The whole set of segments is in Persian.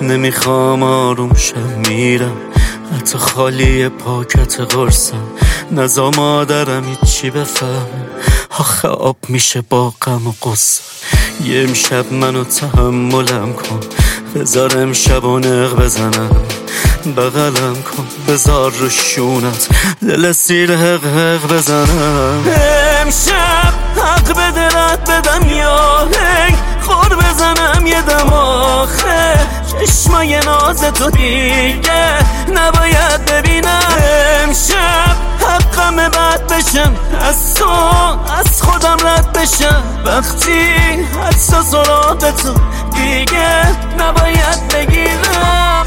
نمیخوام آروم شم میرم، حتی خالی پاکت قرصم. نزا مادرم هیچی بفهم، آخه آب میشه با غم و غصه. یه امشب منو تحملم کن، بذار امشب و نق بزنم. بغلم کن بذار رو شونت دل سیر حق حق بزنم. امشب حق به دلت بدم یا هنگ خور بزنم یه دم. آخه چشمای ناز تو دیگه نباید ببینم. امشب حقم بد بشم، از تو از خودم رد بشم. وقتی حدسا سراغ تو دیگه نباید بگیرم.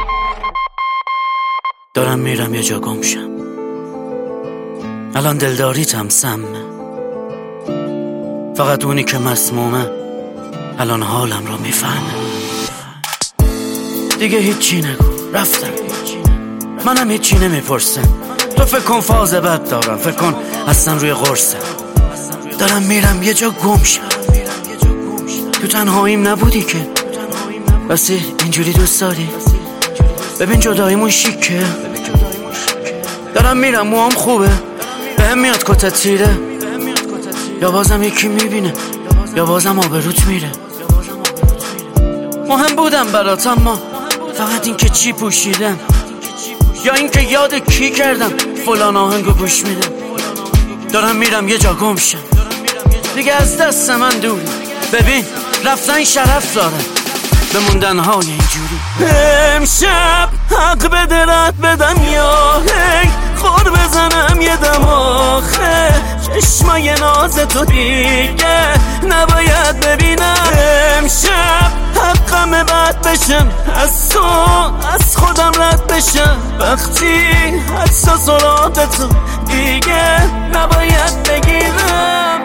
دارم میرم یه جا گم شم، الان دلداریتم سمه. فقط اونی که مسمومه الان حالم رو میفهمه. دیگه هیچی نگو، رفتم، منم هیچی نمیپرسم. تو فکر کن فاز بد دارم، فکر کن اصلا روی قرصم. دارم میرم یه جا گم شم، تو تنهاییم نبودی که بسی اینجوری دوست داری. ببین جداییمون شیکه. دارم میرم موام خوبه، بهم میاد کتت تیره. یا بازم یکی میبینه یا بازم آبروت میره. مهم بودم برات اما فقط این که چی پوشیدم، یا این که یاد کی کردم فلان آهنگو گوش میدم. دارم میرم یه جا گم شم، دیگه از دست من دوری. ببین رفتن شرف داره، بموندن های اینجوری. امشب حق به دلت بدم یا هنگ خور بزنم یه دم. آخه چشمای ناز تو دیگه نباید ببینم. امشب حقم بد بشم، از تو از خودم رد بشم. وقتی حدسا سراغ تو دیگه نباید بگیرم.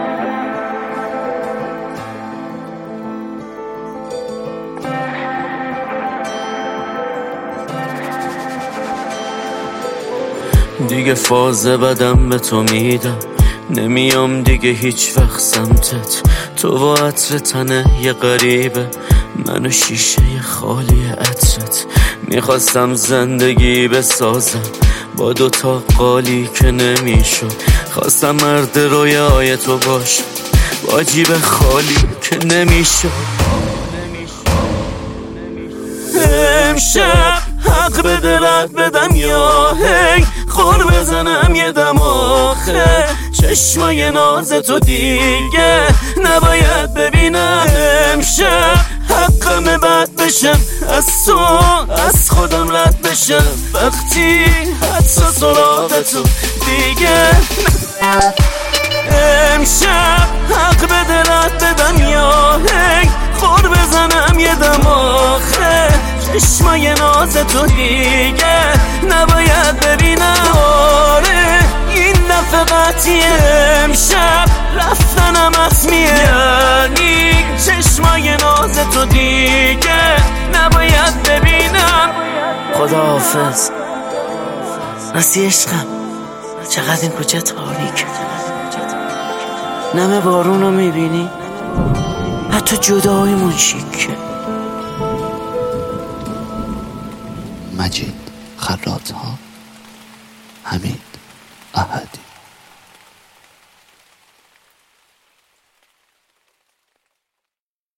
دیگه فاز بدم به تو میدم، نمیام دیگه هیچ وقت سمتت. تو و عطر تنه یه غریبه، منو شیشه خالی عطرت. میخواستم زندگی بسازم با دوتا قالی که نمیشد. خواستم مرد رویای تو باشم با جیب خالی که نمیشد. امشب حق به دلت بدم یا هنگ خور بزنم یه دم. آخه چشمای ناز تو دیگه نباید ببینم. امشب حقم بد بشم، از تو از خودم رد بشم. وقتی حدسا سراغ تو دیگه. امشب حق به دلت بدم یا هنگ خور بزنم یه دم. آخه چشمای ناز تو دیگه نباید ببینم. آره این دفعه قطعیه، امشب رفتنم حتمیه. یعنی چشمای ناز تو دیگه نباید ببینم. خداحافظ راستی عشقم، چقدر این کوچه تاریکه. نم بارونو میبینی، حتی جداییمون شیکه. مجید خراط‌ها، همین.